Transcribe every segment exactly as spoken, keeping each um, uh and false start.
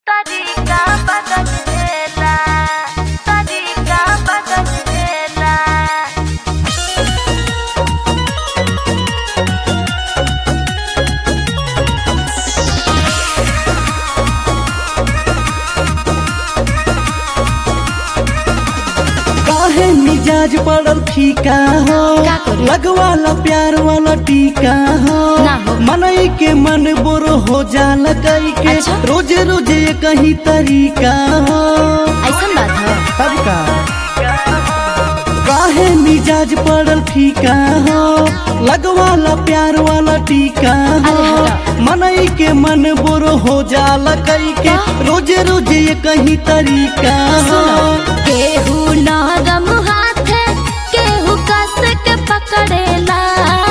तरीका बदलेला तरीका बदलेला। काहे मिजाज पड़ल फीका हो, का करी? लगवाला प्यार वाला टीका हो, ना हो। मनई के मन बोरो हो जाला कई के अच्छा? रोज रोज ये कहीं तरीका हो। ऐसा बात है। तब का काहे मिजाज पड़ल फीका हो, लगवाला प्यार वाला टीका हो, अरे हटा। मनई के मन बोरो हो जाला कई के का? रोज रोज ये कहीं तरीका हो। केहू नरम हाथ केहू कस के पकड़ेला,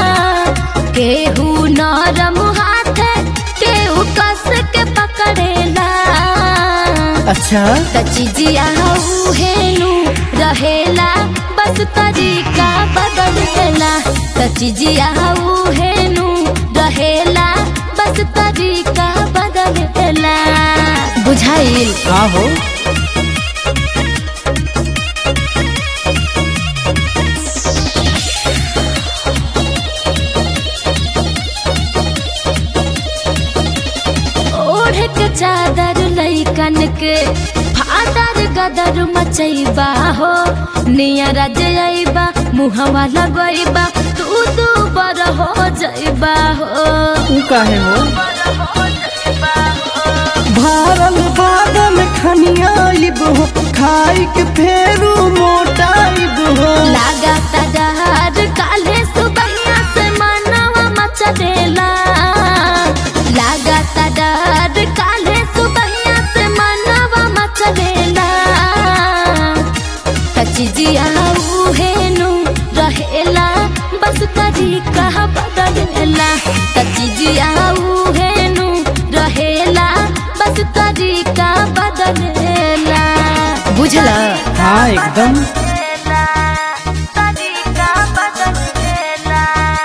केहू नरम हाथ केहू कस के पकड़ेला। अच्छा त चिजिया हेनु रहेला बस तरीका बदलेला। त चिजिया हेनु रहेला बस तरीका बदलेला। बुझाइल? हाँ हो। ओढ़ के चादर लइकन के फादर गदर मचैबा हो, नियरा जइबा मुहवा लगैबा तू दू बर हो जइबा हो। तू काहे हो भारल बादल खनियाइब हो, खाई के फेरू मोटाइब हो। लागता डर काले सुबहिया से मनवा मचलेला, लागता डर काले सुबहिया से मनवा मचलेला। तचिजिया हेनु रहेला बस तरीका बदलेला। तचिजिया हेनु रहेला बस तरीका बदलेला। बुझला? हाँ एकदम। तरीका बदलेला।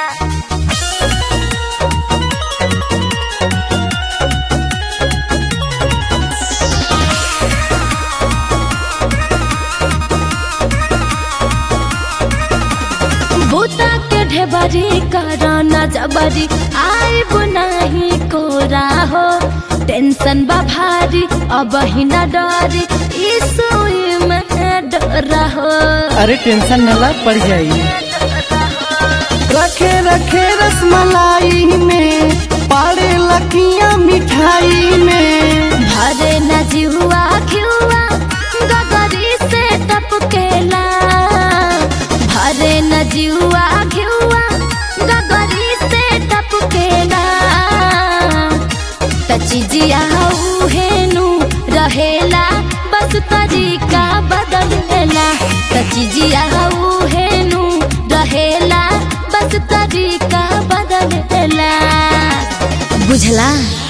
बूता के ढेबरी कराना जबरी आइब नाही कोरा हो, टेंशन बा भारी अब ही न डरी ई सुई में डरा हो। अरे टेंशन न ला पड़ जाई। रखे रखे रसमलाई में, पाड़े लकियां मिठाई में। भरे न जिहुआ खियुआ गगरी से टपकेला, भरे न जिहुआ खियुआ गगरी से टपकेला। तचिजिया हेनु रहेला बस तरीका बदलेला। तचिजिया हेनु रहेला बस तरीका बदलेला। बुझला?